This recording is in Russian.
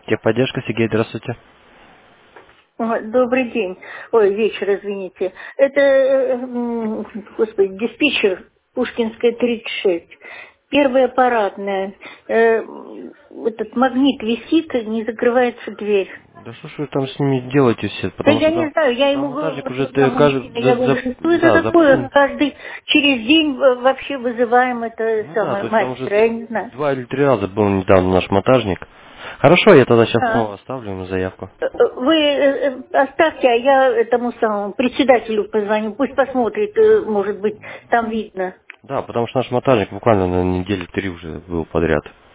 Техподдержка, Сергей, здравствуйте. Добрый день. Ой, вечер, извините. Это, господи, диспетчер Пушкинская, 36. Первая парадная. Этот магнит висит, не закрывается дверь. Да что ж вы там с ними делаете все? Да Потому я что не там, знаю, я там ему монтажник уже говорю, там мужчина, я говорю, что это такое? запомнил. Он каждый, через день вообще вызываем это Ну да, самое, то есть там уже мастера, я не знаю. 2 или 3 раза был недавно наш монтажник. Хорошо, я тогда сейчас А. снова оставлю ему заявку. Вы оставьте, а я этому самому председателю позвоню, пусть посмотрит, может быть, там видно. Да, потому что наш монтажник буквально на недели 3 уже был подряд.